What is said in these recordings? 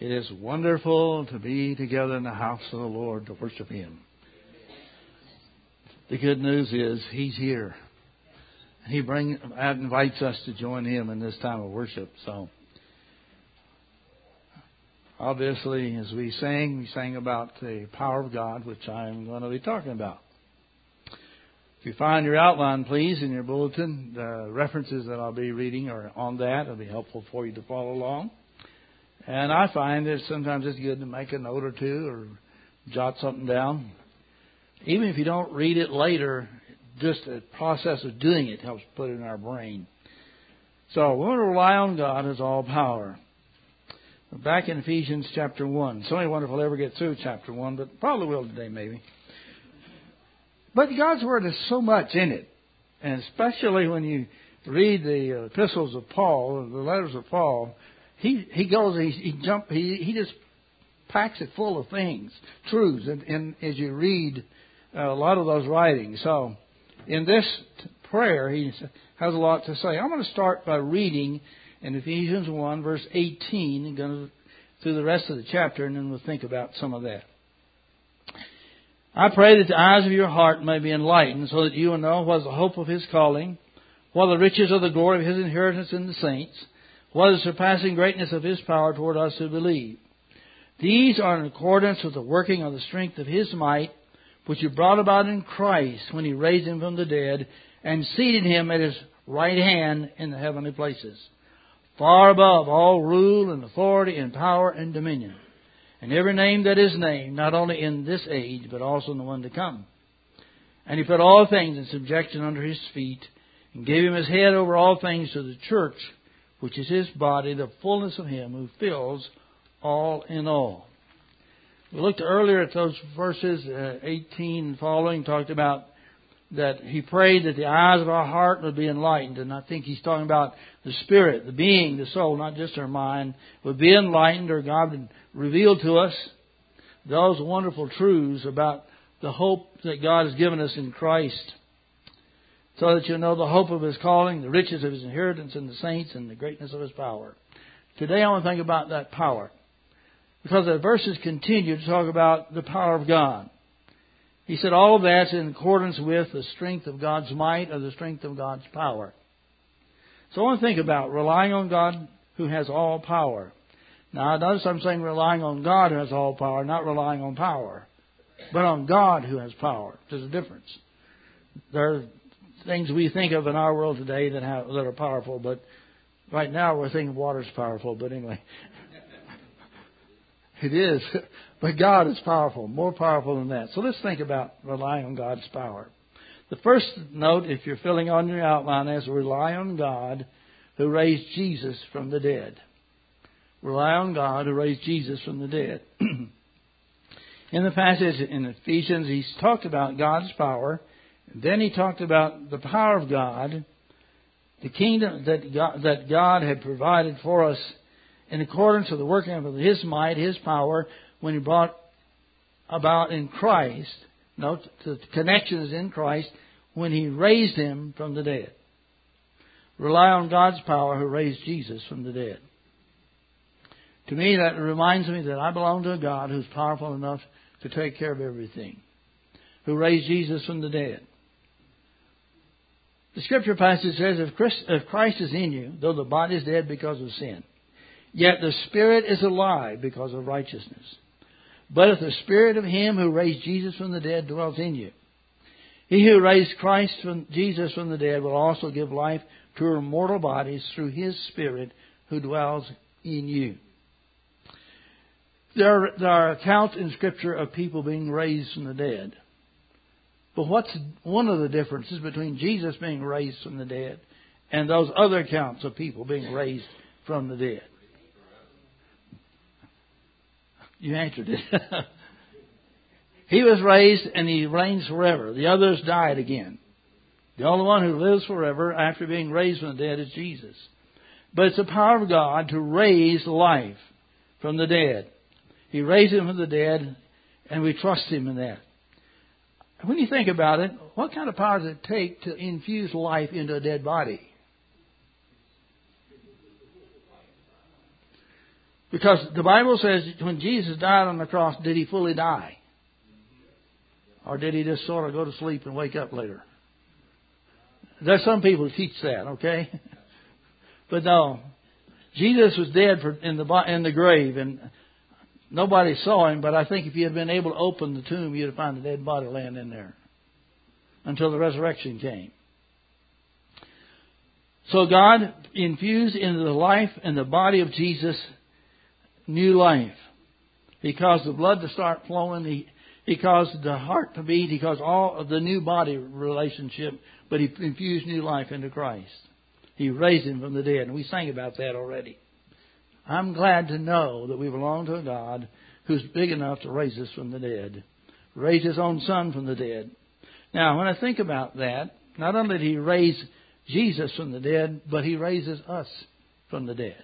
It is wonderful to be together in the house of the Lord to worship Him. The good news is He's here. He invites us to join Him in this time of worship. So, obviously, as we sang about the power of God, which I'm going to be talking about. If you find your outline, please, in your bulletin, the references that I'll be reading are on that. It'll be helpful for you to follow along. And I find that sometimes it's good to make a note or two or jot something down. Even if you don't read it later, just the process of doing it helps put it in our brain. So we want to rely on God as all power. We're back in Ephesians chapter 1. So I wonder if we'll ever get through chapter 1, but probably will today maybe. But God's Word has so much in it. And especially when you read the epistles of Paul, the letters of Paul, he just packs it full of things, truths, and as you read a lot of those writings. So in this prayer, he has a lot to say. I'm going to start by reading in Ephesians 1, verse 18, and go through the rest of the chapter, and then we'll think about some of that. I pray that the eyes of your heart may be enlightened, so that you will know what is the hope of His calling, what are the riches of the glory of His inheritance in the saints, what is the surpassing greatness of His power toward us who believe. These are in accordance with the working of the strength of His might, which He brought about in Christ when He raised Him from the dead and seated Him at His right hand in the heavenly places, far above all rule and authority and power and dominion, and every name that is named, not only in this age, but also in the one to come. And He put all things in subjection under His feet, and gave Him as head over all things to the church, which is His body, the fullness of Him who fills all in all. We looked earlier at those verses, 18 and following, talked about that He prayed that the eyes of our heart would be enlightened. And I think He's talking about the spirit, the being, the soul, not just our mind, would be enlightened, or God would reveal to us those wonderful truths about the hope that God has given us in Christ, so that you know the hope of His calling, the riches of His inheritance in the saints, and the greatness of His power. Today I want to think about that power, because the verses continue to talk about the power of God. He said all of that's in accordance with the strength of God's might, or the strength of God's power. So I want to think about relying on God who has all power. Now notice I'm saying relying on God who has all power, not relying on power, but on God who has power. There's a difference. There are things we think of in our world today that are powerful, but right now we're thinking water's powerful, but anyway. It is. But God is powerful, more powerful than that. So let's think about relying on God's power. The first note, if you're filling on your outline, is rely on God who raised Jesus from the dead. Rely on God who raised Jesus from the dead. In the passage in Ephesians, he's talked about God's power. And then he talked about the power of God, the kingdom that God had provided for us in accordance with the working of His might, His power, when He brought about in Christ. Note the connection is in Christ, when He raised Him from the dead. Rely on God's power who raised Jesus from the dead. To me, that reminds me that I belong to a God who's powerful enough to take care of everything, who raised Jesus from the dead. The scripture passage says, if Christ is in you, though the body is dead because of sin, yet the Spirit is alive because of righteousness. But if the Spirit of Him who raised Jesus from the dead dwells in you, He who raised Jesus from the dead will also give life to our mortal bodies through His Spirit who dwells in you. There are accounts in Scripture of people being raised from the dead. But what's one of the differences between Jesus being raised from the dead and those other accounts of people being raised from the dead? You answered it. He was raised and He reigns forever. The others died again. The only one who lives forever after being raised from the dead is Jesus. But it's the power of God to raise life from the dead. He raised Him from the dead, and we trust Him in that. When you think about it, what kind of power does it take to infuse life into a dead body? Because the Bible says when Jesus died on the cross, did He fully die? Or did He just sort of go to sleep and wake up later? There's some people who teach that, okay? But no. Jesus was dead in the grave, and nobody saw Him, but I think if you had been able to open the tomb, you'd have found the dead body laying in there until the resurrection came. So God infused into the life and the body of Jesus new life. He caused the blood to start flowing. He caused the heart to beat. He caused all of the new body relationship, but He infused new life into Christ. He raised Him from the dead, and we sang about that already. I'm glad to know that we belong to a God who's big enough to raise us from the dead. Raise His own Son from the dead. Now, when I think about that, not only did He raise Jesus from the dead, but He raises us from the dead.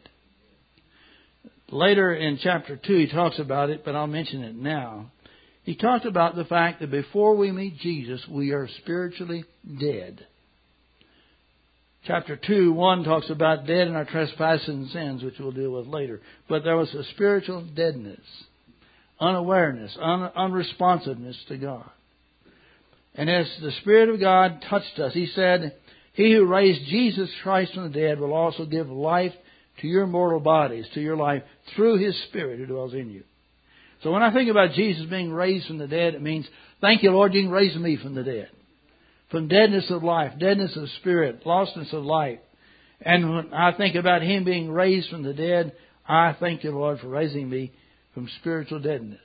Later in chapter 2, He talks about it, but I'll mention it now. He talked about the fact that before we meet Jesus, we are spiritually dead. Chapter 2:1 talks about dead in our trespasses and sins, which we'll deal with later. But there was a spiritual deadness, unawareness, unresponsiveness to God. And as the Spirit of God touched us, He said, He who raised Jesus Christ from the dead will also give life to your mortal bodies, to your life, through His Spirit who dwells in you. So when I think about Jesus being raised from the dead, it means, thank you, Lord, you can raise me from the dead. From deadness of life, deadness of spirit, lostness of life. And when I think about Him being raised from the dead, I thank you, Lord, for raising me from spiritual deadness.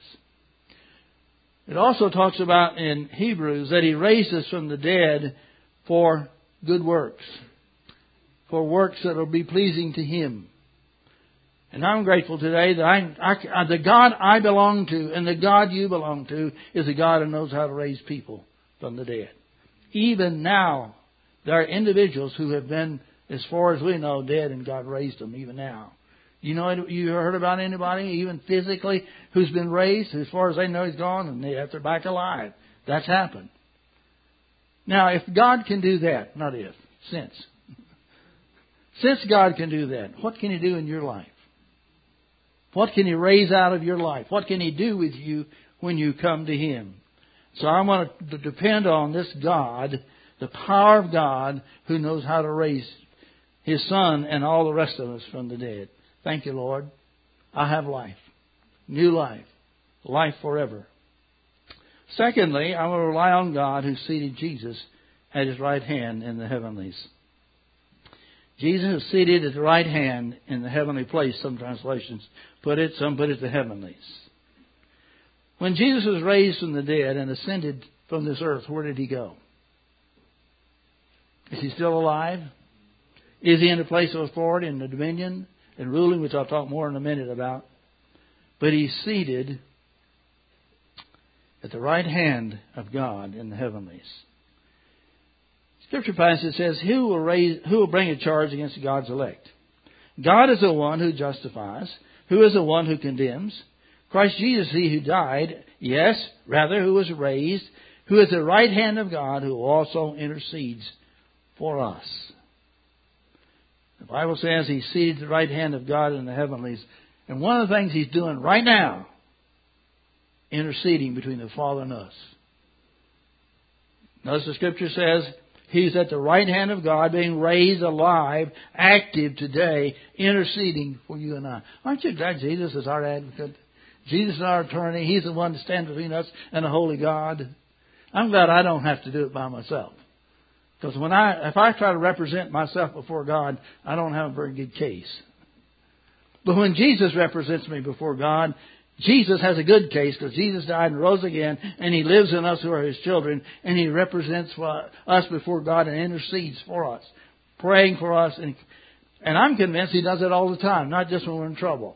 It also talks about in Hebrews that He raised us from the dead for good works. For works that will be pleasing to Him. And I'm grateful today that the God I belong to and the God you belong to is a God who knows how to raise people from the dead. Even now, there are individuals who have been, as far as we know, dead, and God raised them even now. You heard about anybody, even physically, who's been raised? As far as they know, he's gone, and they're back alive. That's happened. Now, if God can do that, not if, since God can do that, what can He do in your life? What can He raise out of your life? What can He do with you when you come to Him? So I want to depend on this God, the power of God, who knows how to raise His Son and all the rest of us from the dead. Thank you, Lord. I have life. New life. Life forever. Secondly, I will rely on God who seated Jesus at His right hand in the heavenlies. Jesus is seated at the right hand in the heavenly place, some translations put it, some put it the heavenlies. When Jesus was raised from the dead and ascended from this earth, where did He go? Is He still alive? Is He in a place of authority and dominion and ruling, which I'll talk more in a minute about? But He's seated at the right hand of God in the heavenlies. Scripture passage says, who will bring a charge against God's elect? God is the one who justifies. Who is the one who condemns? Christ Jesus, He who died, yes, rather, who was raised, who is the right hand of God, who also intercedes for us. The Bible says He's seated at the right hand of God in the heavenlies. And one of the things He's doing right now, interceding between the Father and us. Notice the Scripture says, He's at the right hand of God, being raised alive, active today, interceding for you and I. Aren't you glad Jesus is our advocate? Jesus is our attorney. He's the one that stands between us and the holy God. I'm glad I don't have to do it by myself. Because if I try to represent myself before God, I don't have a very good case. But when Jesus represents me before God, Jesus has a good case because Jesus died and rose again, and He lives in us who are His children, and He represents us before God and intercedes for us, praying for us. And I'm convinced He does it all the time, not just when we're in trouble.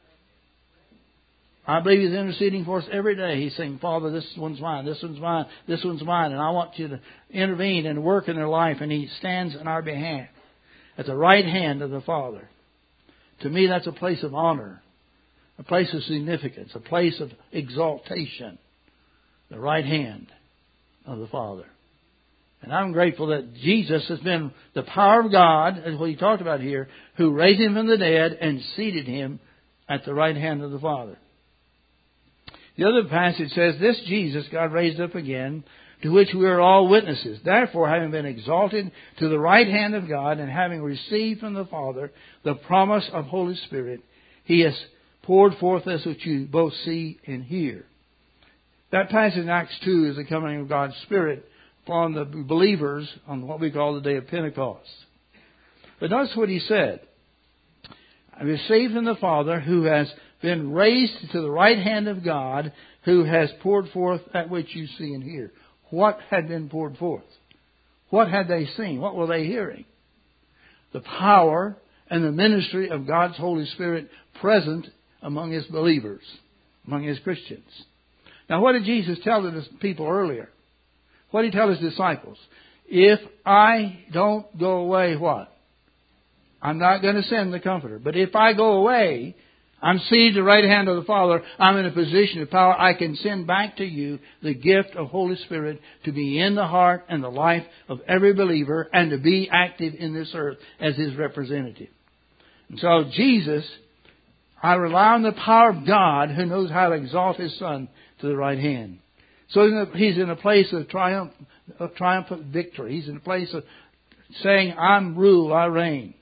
I believe He's interceding for us every day. He's saying, Father, this one's mine, this one's mine, this one's mine, and I want you to intervene and work in their life, and He stands in our behalf at the right hand of the Father. To me, that's a place of honor. A place of significance, a place of exaltation, the right hand of the Father. And I'm grateful that Jesus has been the power of God, as what He talked about here, who raised Him from the dead and seated Him at the right hand of the Father. The other passage says, this Jesus God raised up again, to which we are all witnesses. Therefore, having been exalted to the right hand of God, and having received from the Father the promise of Holy Spirit, He has poured forth this which you both see and hear. That passage in Acts 2 is the coming of God's Spirit upon the believers on what we call the day of Pentecost. But notice what he said. I received from the Father, who has been raised to the right hand of God, who has poured forth that which you see and hear. What had been poured forth? What had they seen? What were they hearing? The power and the ministry of God's Holy Spirit present among His believers, among His Christians. Now, what did Jesus tell the people earlier? What did He tell His disciples? If I don't go away, what? I'm not going to send the Comforter. But if I go away, I'm seated at the right hand of the Father. I'm in a position of power. I can send back to you the gift of Holy Spirit to be in the heart and the life of every believer and to be active in this earth as His representative. And so Jesus, I rely on the power of God who knows how to exalt His Son to the right hand. So He's in a place of triumphant victory. He's in a place of saying, I'm rule, I reign.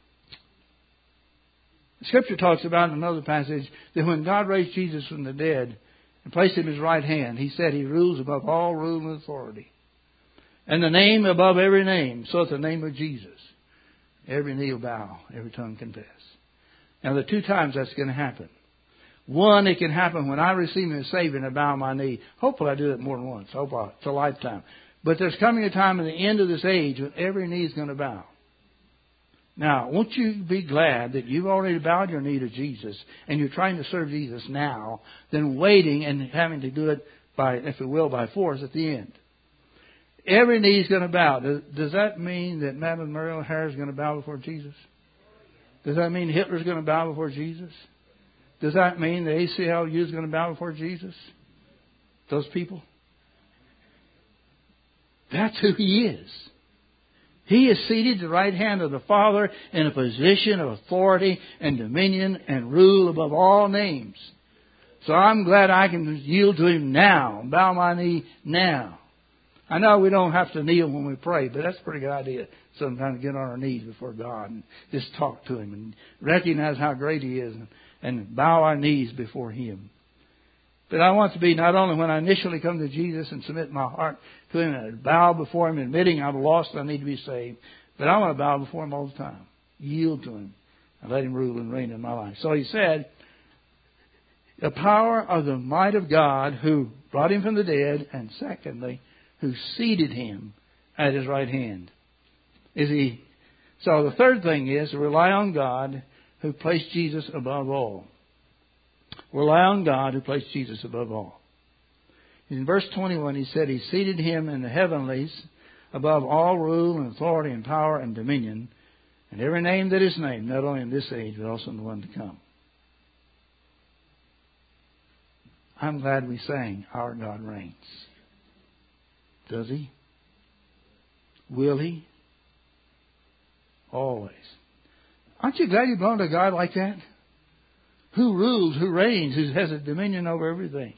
Scripture talks about in another passage that when God raised Jesus from the dead and placed Him at His right hand, He said He rules above all rule and authority. And the name above every name, so at the name of Jesus, every knee will bow, every tongue confess. Now, there are two times that's going to happen. One, it can happen when I receive Him as Savior and I bow my knee. Hopefully I do that more than once. Hopefully it's a lifetime. But there's coming a time in the end of this age when every knee is going to bow. Now, won't you be glad that you've already bowed your knee to Jesus and you're trying to serve Jesus now than waiting and having to do it by, if you will, by force at the end? Every knee is going to bow. Does that mean that Madeline Muriel Harris is going to bow before Jesus? Does that mean Hitler's going to bow before Jesus? Does that mean the ACLU is going to bow before Jesus? Those people? That's who He is. He is seated at the right hand of the Father in a position of authority and dominion and rule above all names. So I'm glad I can yield to Him now, bow my knee now. I know we don't have to kneel when we pray, but that's a pretty good idea sometimes to get on our knees before God and just talk to Him and recognize how great He is and bow our knees before Him. But I want to be not only when I initially come to Jesus and submit my heart to Him and bow before Him, admitting I'm lost and I need to be saved, but I want to bow before Him all the time, yield to Him, and let Him rule and reign in my life. So He said, the power of the might of God who brought Him from the dead, and secondly, who seated Him at His right hand. So the third thing is to rely on God who placed Jesus above all. Rely on God who placed Jesus above all. In verse 21, He said He seated Him in the heavenlies above all rule and authority and power and dominion, and every name that is named, not only in this age, but also in the one to come. I'm glad we sang, Our God Reigns. Does He? Will He? Always. Aren't you glad you belong to a God like that? Who rules, who reigns, who has a dominion over everything.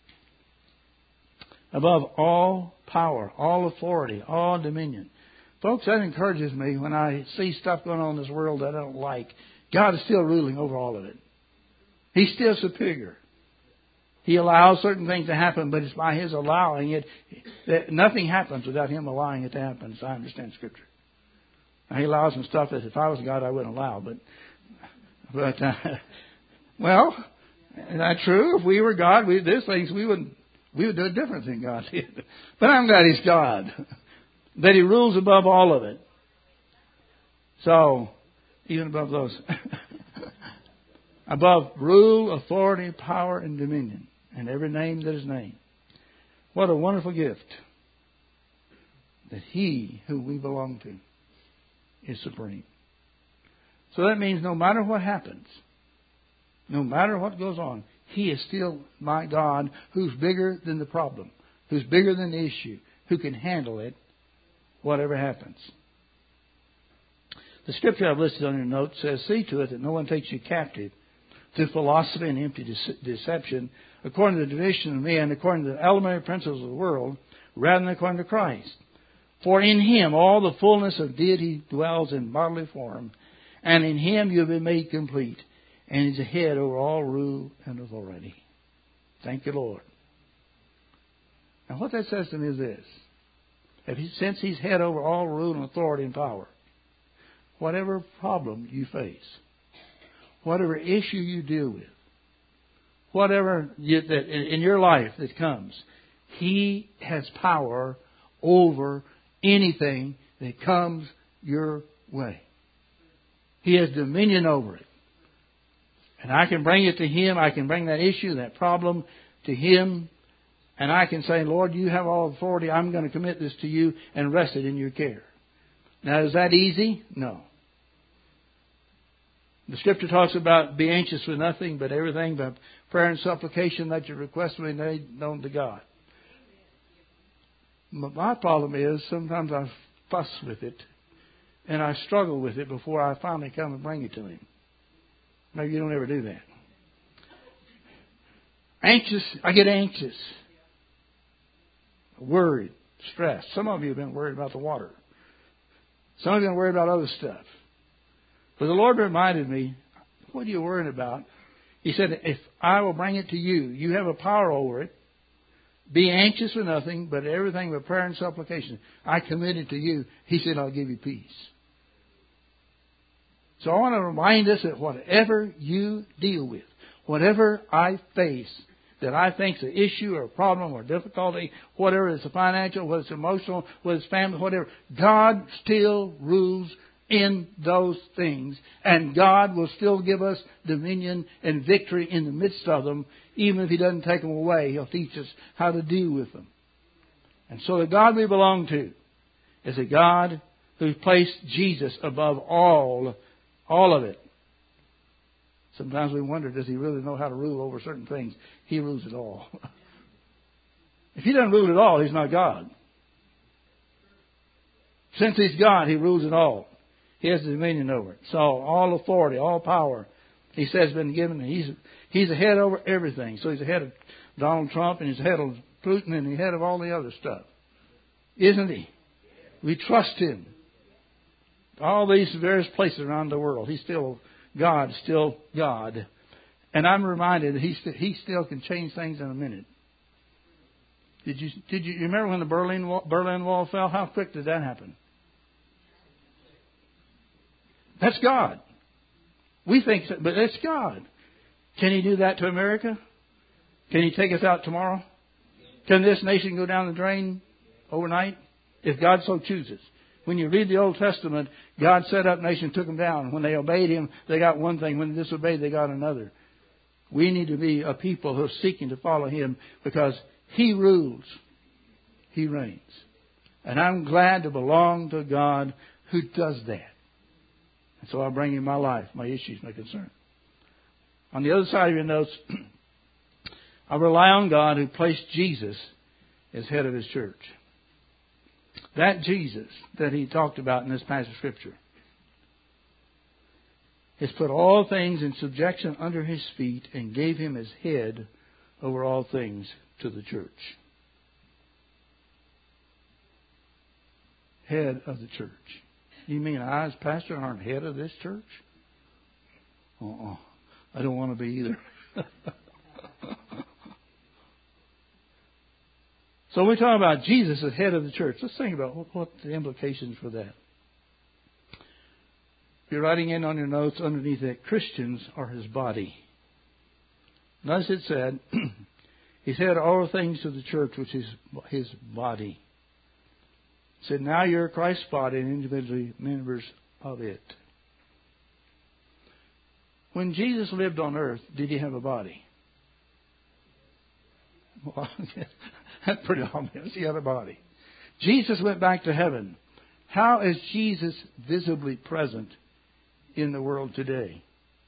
Above all power, all authority, all dominion. Folks, that encourages me when I see stuff going on in this world that I don't like. God is still ruling over all of it. He's still superior. He allows certain things to happen, but it's by His allowing it. That nothing happens without Him allowing it to happen, as I understand Scripture. Now, He allows some stuff that if I was God, I wouldn't allow. Well, is that true? If we were God, there's things we would do it different than God did. But I'm glad He's God. That He rules above all of it. So, even above those. Above rule, authority, power, and dominion. And every name that is named. What a wonderful gift. That He, who we belong to, is supreme. So that means no matter what happens, no matter what goes on, He is still my God who's bigger than the problem, who's bigger than the issue, who can handle it, whatever happens. The scripture I've listed on your notes says, see to it that no one takes you captive through philosophy and empty deception, according to the tradition of men, according to the elementary principles of the world, rather than according to Christ. For in Him all the fullness of deity dwells in bodily form, and in Him you have been made complete, and He's the head over all rule and authority. Thank you, Lord. Now what that says to me is this. Since He's head over all rule and authority and power, whatever problem you face, whatever issue you deal with, whatever that in your life that comes, He has power over anything that comes your way. He has dominion over it. And I can bring it to Him. I can bring that issue, that problem to Him. And I can say, Lord, you have all authority. I'm going to commit this to you and rest it in your care. Now, is that easy? No. The Scripture talks about be anxious for nothing, but everything by prayer and supplication that your request may be made known to God. My problem is sometimes I fuss with it and I struggle with it before I finally come and bring it to Him. Maybe you don't ever do that. Anxious, I get anxious. Worried, stressed. Some of you have been worried about the water. Some of you have been worried about other stuff. But the Lord reminded me, what are you worrying about? He said, if I will bring it to you, you have a power over it. Be anxious for nothing, but everything with prayer and supplication. I commit it to you. He said, I'll give you peace. So I want to remind us that whatever you deal with, whatever I face, that I think is an issue or a problem or difficulty, whatever it's financial, whether it's emotional, whether it's family, whatever, God still rules in those things. And God will still give us dominion and victory in the midst of them. Even if He doesn't take them away, He'll teach us how to deal with them. And so the God we belong to is a God who placed Jesus above all of it. Sometimes we wonder, does He really know how to rule over certain things? He rules it all. If He doesn't rule it all, He's not God. Since He's God, He rules it all. He has dominion over it. So all authority, all power, He says, has been given. He's the head over everything. So He's the head of Donald Trump, and He's the head of Putin, and the head of all the other stuff. Isn't He? We trust Him. All these various places around the world, He's still God, still God. And I'm reminded that He still can change things in a minute. Did you remember when the Berlin Wall fell? How quick did that happen? That's God. We think so, but it's God. Can He do that to America? Can He take us out tomorrow? Can this nation go down the drain overnight? If God so chooses. When you read the Old Testament, God set up nations, took them down. When they obeyed Him, they got one thing. When they disobeyed, they got another. We need to be a people who are seeking to follow Him because He rules. He reigns. And I'm glad to belong to a God who does that. And so I bring you my life, my issues, my concern. On the other side of your notes, I rely on God who placed Jesus as head of His church. That Jesus that He talked about in this passage of Scripture has put all things in subjection under His feet and gave Him as head over all things to the church. Head of the church. You mean I as pastor aren't head of this church? I don't want to be either. So we talk about Jesus as head of the church. Let's think about what the implications for that. If you're writing in on your notes underneath that, Christians are His body. Notice it said, He said all things to the church, which is His body. He said, now you're Christ's body and individually members of it. When Jesus lived on earth, did He have a body? Well, that's pretty obvious. He had a body. Jesus went back to heaven. How is Jesus visibly present in the world today?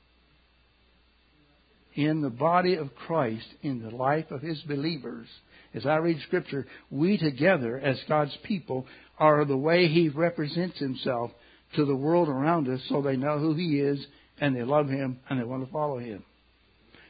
In the body of Christ, in the life of His believers. As I read Scripture, we together as God's people are the way He represents Himself to the world around us so they know who He is and they love Him and they want to follow Him.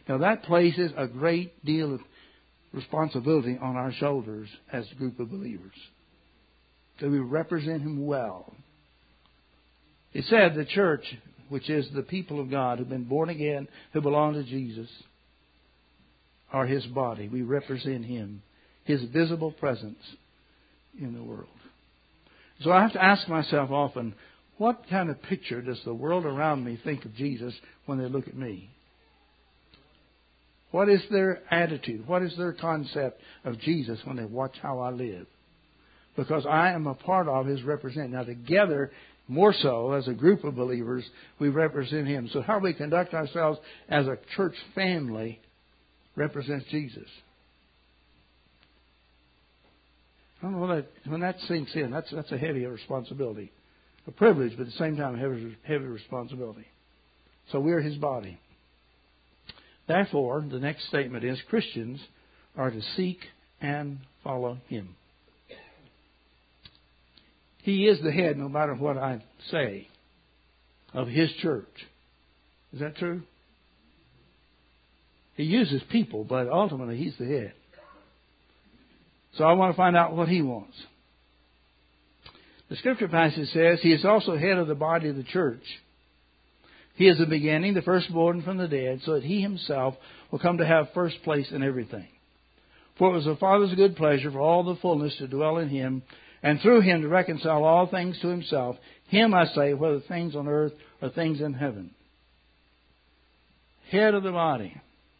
Now that places a great deal of responsibility on our shoulders as a group of believers. That we represent Him well. It said the church, which is the people of God who've been born again, who belong to Jesus, are His body. We represent Him, His visible presence in the world. So I have to ask myself often, what kind of picture does the world around me think of Jesus when they look at me? What is their attitude? What is their concept of Jesus when they watch how I live? Because I am a part of His representation. Now together, more so as a group of believers, we represent Him. So how we conduct ourselves as a church family represents Jesus. I don't know when that sinks in, that's a heavy responsibility. A privilege, but at the same time, a heavy responsibility. So we are His body. Therefore, the next statement is Christians are to seek and follow Him. He is the head, no matter what I say, of His church. Is that true? He uses people, but ultimately He's the head. So I want to find out what He wants. The scripture passage says He is also head of the body of the church. He is the beginning, the firstborn from the dead, so that He Himself will come to have first place in everything. For it was the Father's good pleasure for all the fullness to dwell in Him, and through Him to reconcile all things to Himself. Him I say, whether things on earth or things in heaven. Head of the body.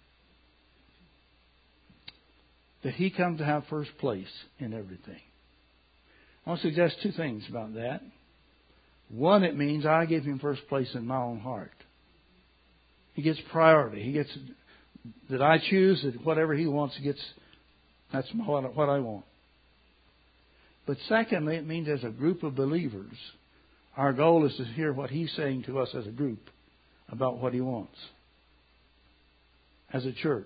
That He come to have first place in everything. I want to suggest two things about that. One, it means I give Him first place in my own heart. He gets priority. He gets that I choose that whatever He wants gets. That's what I want. But secondly, it means as a group of believers, our goal is to hear what He's saying to us as a group about what He wants. As a church.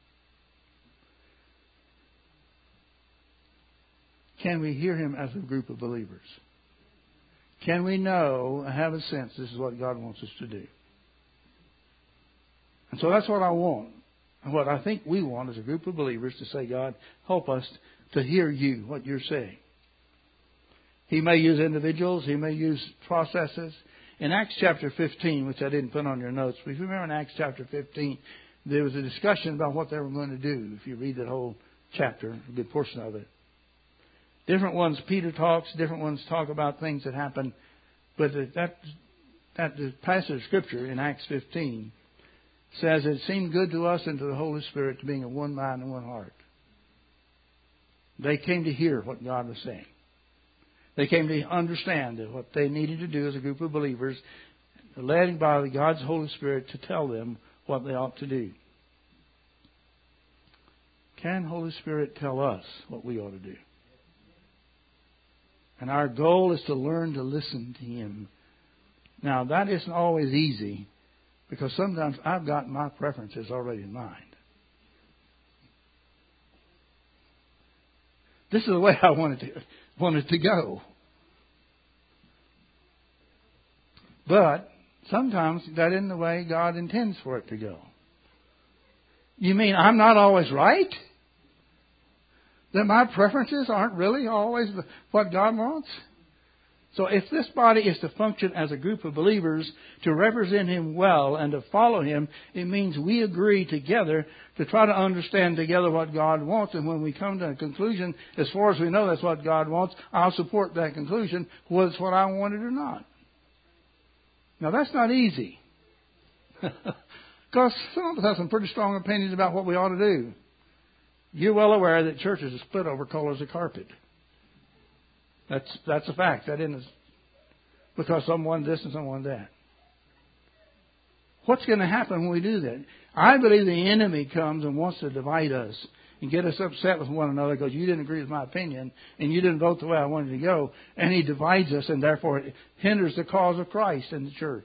Can we hear Him as a group of believers? Can we know and have a sense this is what God wants us to do? And so that's what I want. And what I think we want as a group of believers to say, God, help us to hear You, what You're saying. He may use individuals. He may use processes. In Acts chapter 15, which I didn't put on your notes, but if you remember in Acts chapter 15, there was a discussion about what they were going to do. If you read that whole chapter, a good portion of it. Different ones, Peter talks. Different ones talk about things that happen. But that passage of Scripture in Acts 15 says it seemed good to us and to the Holy Spirit to being of one mind and one heart. They came to hear what God was saying. They came to understand that what they needed to do as a group of believers, led by God's Holy Spirit to tell them what they ought to do. Can Holy Spirit tell us what we ought to do? And our goal is to learn to listen to Him. Now, that isn't always easy because sometimes I've got my preferences already in mind. This is the way I want it to go. But sometimes that isn't the way God intends for it to go. You mean I'm not always right? That my preferences aren't really always what God wants? So if this body is to function as a group of believers to represent Him well and to follow Him, it means we agree together to try to understand together what God wants. And when we come to a conclusion, as far as we know that's what God wants, I'll support that conclusion, whether it's what I wanted or not. Now that's not easy. Because some of us have some pretty strong opinions about what we ought to do. You're well aware that churches are split over colors of carpet. That's a fact. That isn't because someone this and someone that. What's going to happen when we do that? I believe the enemy comes and wants to divide us and get us upset with one another because you didn't agree with my opinion and you didn't vote the way I wanted to go. And he divides us and therefore it hinders the cause of Christ in the church.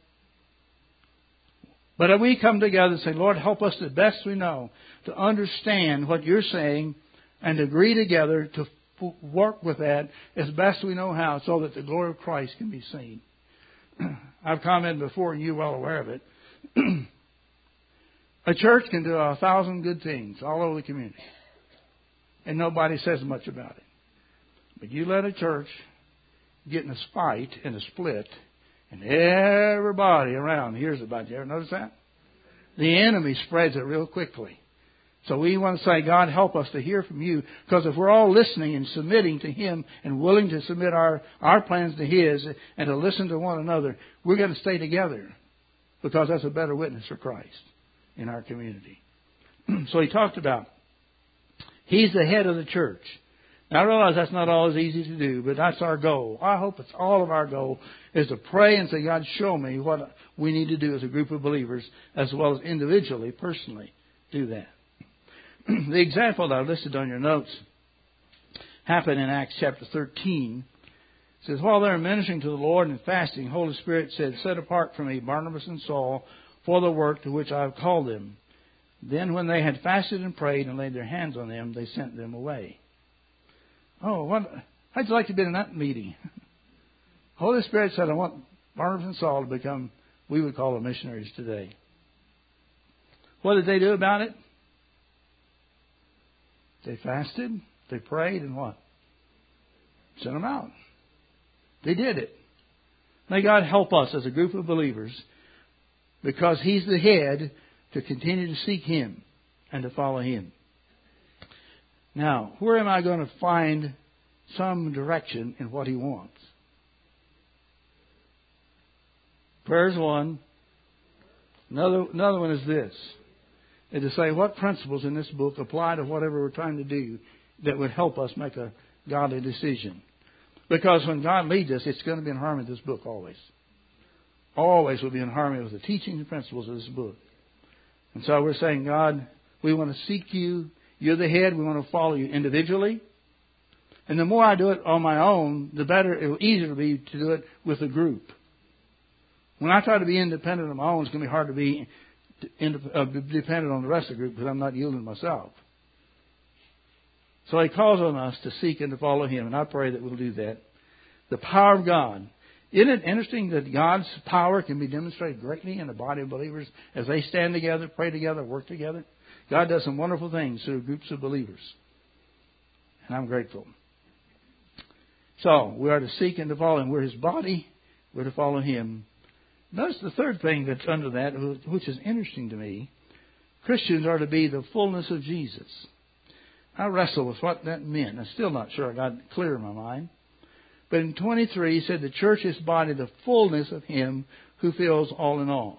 But if we come together and say, Lord, help us the best we know to understand what You're saying and agree together to work with that as best we know how so that the glory of Christ can be seen. I've commented before and you're well aware of it. A church can do 1,000 good things all over the community, and nobody says much about it. But you let a church get in a fight and a split, and everybody around hears about it. You ever notice that? The enemy spreads it real quickly. So we want to say, God, help us to hear from you. Because if we're all listening and submitting to Him and willing to submit our plans to His and to listen to one another, we're going to stay together. Because that's a better witness for Christ in our community. So he talked about He's the head of the church. Now I realize that's not always easy to do, but that's our goal. I hope it's all of our goal is to pray and say, God, show me what we need to do as a group of believers, as well as individually, personally, do that. The example that I listed on your notes happened in Acts chapter 13. It says, while they were ministering to the Lord and fasting, Holy Spirit said, set apart from me Barnabas and Saul for the work to which I have called them. Then when they had fasted and prayed and laid their hands on them, they sent them away. Oh, how'd you like to be in that meeting? Holy Spirit said, I want Barnabas and Saul to become, we would call them missionaries today. What did they do about it? They fasted, they prayed, and what? Sent them out. They did it. May God help us as a group of believers, because He's the head, to continue to seek Him and to follow Him. Now, where am I going to find some direction in what He wants? Prayer's one. Another one is this. And to say what principles in this book apply to whatever we're trying to do that would help us make a godly decision. Because when God leads us, it's going to be in harmony with this book always. Always will be in harmony with the teaching and principles of this book. And so we're saying, God, we want to seek You. You're the head. We want to follow You individually. And the more I do it on my own, the better, the easier it will be to do it with a group. When I try to be independent on my own, it's going to be hard to be dependent on the rest of the group because I'm not yielding myself. So He calls on us to seek and to follow Him, and I pray that we'll do that. The power of God. Isn't it interesting that God's power can be demonstrated greatly in the body of believers as they stand together, pray together, work together? God does some wonderful things through groups of believers. And I'm grateful. So, we are to seek and to follow Him. We're His body. We're to follow Him. Notice the third thing that's under that, which is interesting to me. Christians are to be the fullness of Jesus. I wrestle with what that meant. I'm still not sure I got it clear in my mind. But in 23, he said the church is body, the fullness of Him who fills all in all.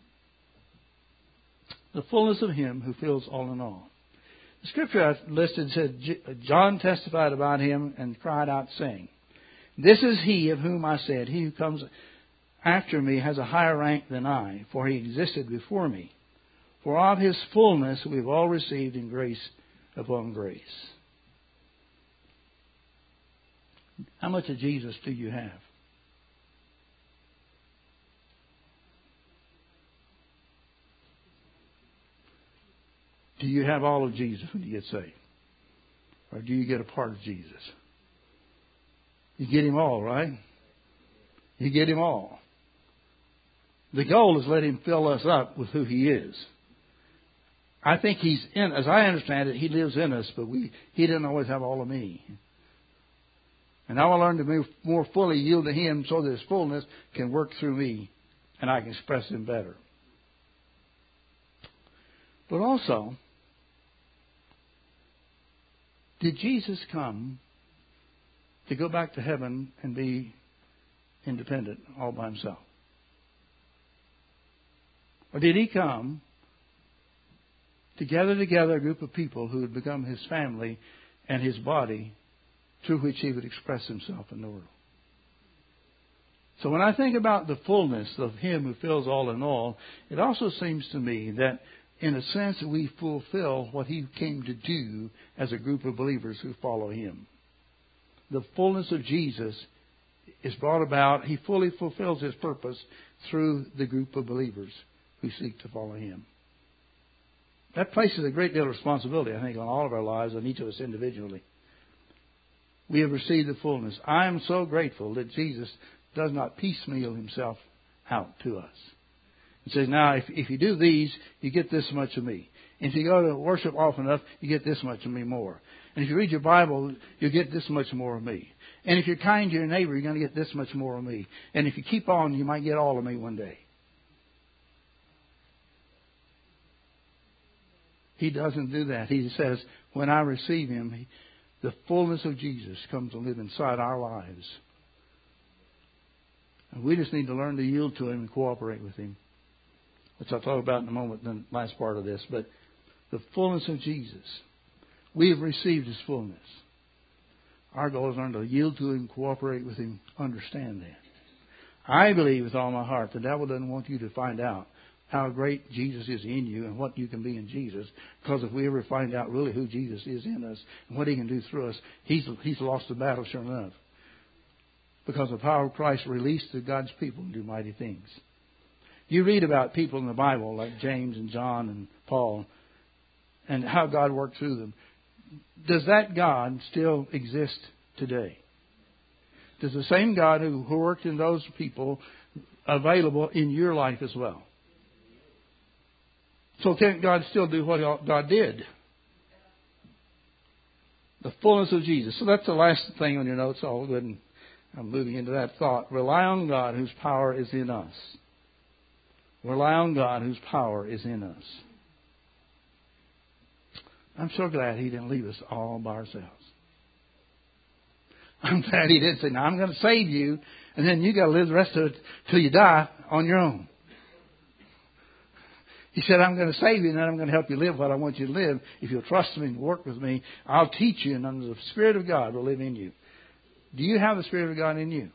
The fullness of Him who fills all in all. The scripture I listed said, John testified about Him and cried out saying, this is He of whom I said, He who comes after me has a higher rank than I, for He existed before me. For of His fullness we've all received in grace upon grace. How much of Jesus do you have? Do you have all of Jesus when you get saved? Or do you get a part of Jesus? You get Him all, right? You get Him all. The goal is let Him fill us up with who He is. I think He's in, as I understand it, He lives in us, but He didn't always have all of me. And I will learn to more fully yield to Him so that His fullness can work through me and I can express Him better. But also, did Jesus come to go back to heaven and be independent all by Himself? Or did He come to gather together a group of people who would become His family and His body through which He would express Himself in the world? So when I think about the fullness of Him who fills all in all, it also seems to me that in a sense we fulfill what He came to do as a group of believers who follow Him. The fullness of Jesus is brought about. He fully fulfills His purpose through the group of believers who seek to follow Him. That places a great deal of responsibility, I think, on all of our lives, on each of us individually. We have received the fullness. I am so grateful that Jesus does not piecemeal Himself out to us. It says, now, if you do these, you get this much of me. And if you go to worship often enough, you get this much of me more. And if you read your Bible, you'll get this much more of me. And if you're kind to your neighbor, you're going to get this much more of me. And if you keep on, you might get all of me one day. He doesn't do that. He says, when I receive Him, the fullness of Jesus comes to live inside our lives. And we just need to learn to yield to Him and cooperate with Him, which I'll talk about in a moment, in the last part of this. But the fullness of Jesus, we have received His fullness. Our goal is to learn to yield to Him, cooperate with Him, understand that. I believe with all my heart the devil doesn't want you to find out how great Jesus is in you and what you can be in Jesus. Because if we ever find out really who Jesus is in us and what He can do through us, He's lost the battle sure enough. Because the power of Christ released to God's people to do mighty things. You read about people in the Bible like James and John and Paul and how God worked through them. Does that God still exist today? Does the same God who worked in those people available in your life as well? So can't God still do what God did? The fullness of Jesus. So that's the last thing on your notes. All good. And I'm moving into that thought. Rely on God whose power is in us. Rely on God whose power is in us. I'm so glad He didn't leave us all by ourselves. I'm glad He didn't say, now I'm going to save you, and then you got to live the rest of it till you die on your own. He said, I'm going to save you, and then I'm going to help you live what I want you to live. If you'll trust me and work with me, I'll teach you, and under the Spirit of God will live in you. Do you have the Spirit of God in you?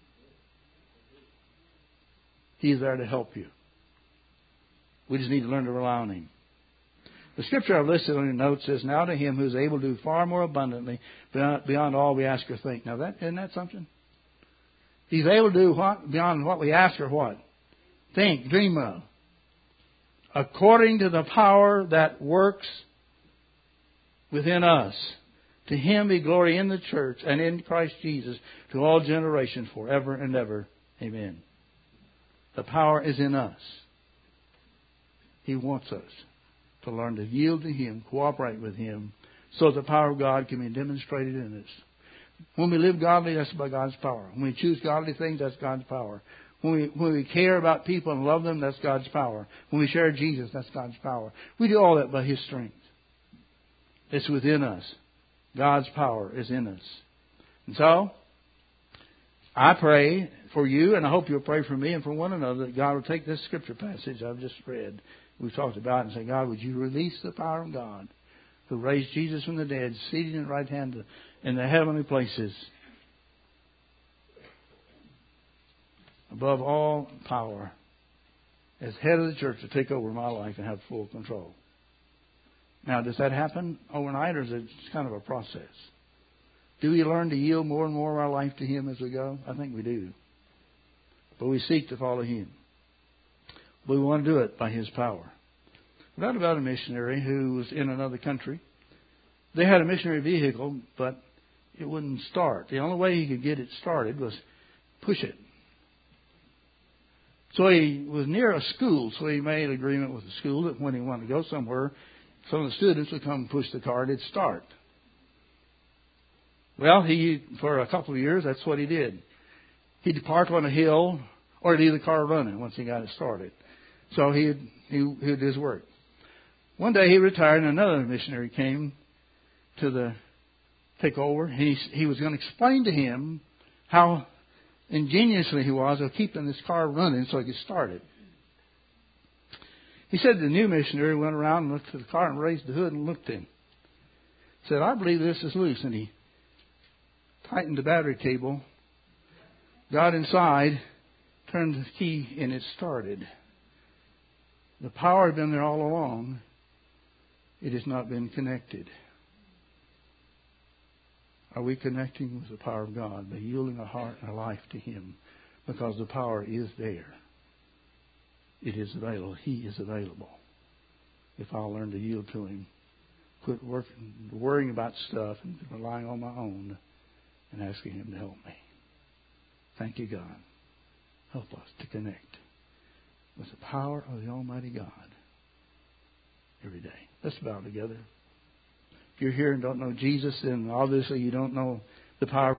He is there to help you. We just need to learn to rely on Him. The scripture I've listed on your notes says, now to Him who is able to do far more abundantly beyond all we ask or think. Now, isn't that something? He's able to do what? Beyond what we ask or what? Think, dream of. According to the power that works within us. To Him be glory in the church and in Christ Jesus to all generations forever and ever. Amen. The power is in us. He wants us to learn to yield to Him, cooperate with Him, so that the power of God can be demonstrated in us. When we live godly, that's by God's power. When we choose godly things, that's God's power. When we care about people and love them, that's God's power. When we share Jesus, that's God's power. We do all that by His strength. It's within us. God's power is in us. And so, I pray for you, and I hope you'll pray for me and for one another, that God will take this scripture passage I've just read, we've talked about, and say, God, would you release the power of God who raised Jesus from the dead, seated in the right hand in the heavenly places, above all power, as head of the church, to take over my life and have full control. Now, does that happen overnight, or is it just kind of a process? Do we learn to yield more and more of our life to Him as we go? I think we do. But we seek to follow Him. We want to do it by His power. I read about a missionary who was in another country. They had a missionary vehicle, but it wouldn't start. The only way he could get it started was push it. So he was near a school, so he made an agreement with the school that when he wanted to go somewhere, some of the students would come and push the car and it'd start. Well, for a couple of years, that's what he did. He'd park on a hill or leave the car running once he got it started. So he did his work. One day he retired and another missionary came to take over. He was going to explain to him how ingeniously he was of keeping this car running so he could start it. He said the new missionary went around and looked at the car and raised the hood and looked at him. Said, I believe this is loose. And he tightened the battery cable, got inside, turned the key, and it started. The power had been there all along. It has not been connected. Are we connecting with the power of God by yielding our heart and our life to Him? Because the power is there. It is available. He is available. If I'll learn to yield to Him, quit worrying about stuff and relying on my own and asking Him to help me. Thank you, God. Help us to connect with the power of the Almighty God every day. Let's bow together. If you're here and don't know Jesus, then obviously you don't know the power